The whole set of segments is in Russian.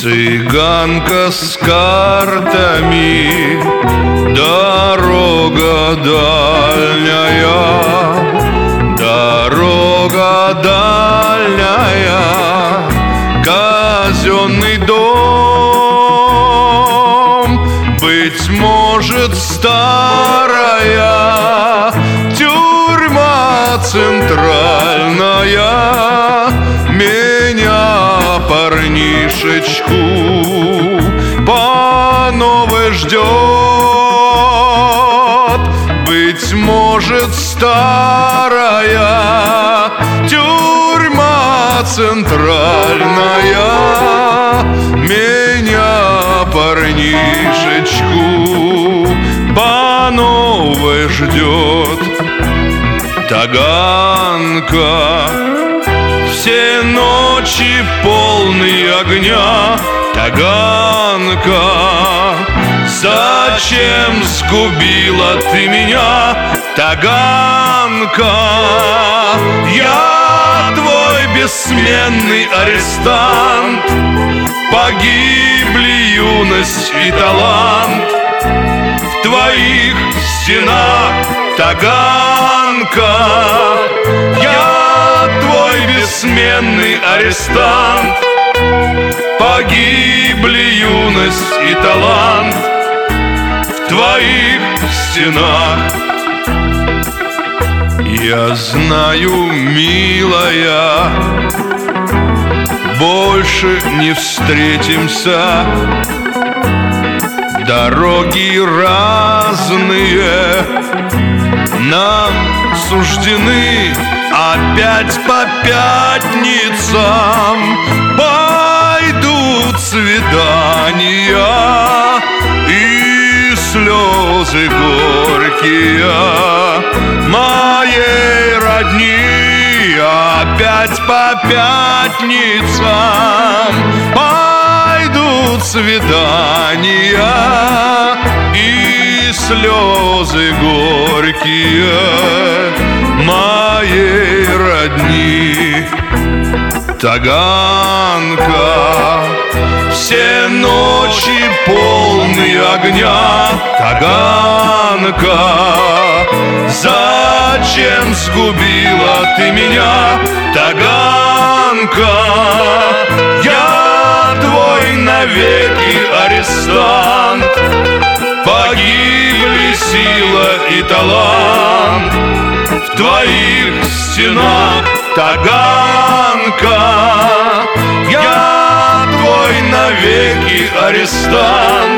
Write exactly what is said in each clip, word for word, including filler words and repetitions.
Цыганка с картами, дорога дальняя, дорога дальняя, казенный дом, быть может, старая тюрьма центральная, меня, парнишечку, по новой ждет. Быть может, старая тюрьма центральная, меня, парнишечку, по новой ждет. Таганка, все ночи полные огня, Таганка, зачем сгубила ты меня, Таганка? Я твой бессменный арестант, погибли юность и талант в твоих стенах, Таганка. Я твой бессменный арестант, погибли юность и талант в твоих стенах. Я знаю, милая, больше не встретимся. Дороги разные нам суждены, опять по пятницам пойдут свидания и слезы горькие моей родни. Опять по пятницам пойдут свидания и слезы горькие моей родни. Таганка, все ночи полные огня, Таганка, зачем сгубила ты меня, Таганка? Я твой навеки арестант, погибли сила и талант в твоих стенах, Таганка. Я твой навеки арестант,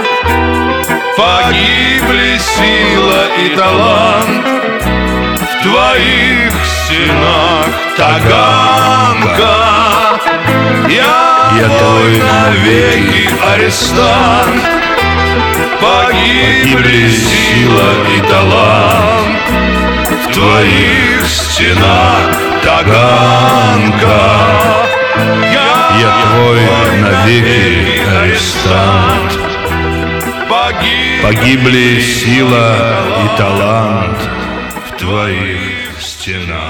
погибли сила и талант в твоих стенах, Таганка. Я, Я твой навеки арестант, погибли сила и талант в твоих стенах, Таганка. Я твой навеки арестант, погибли сила и талант в твоих стенах.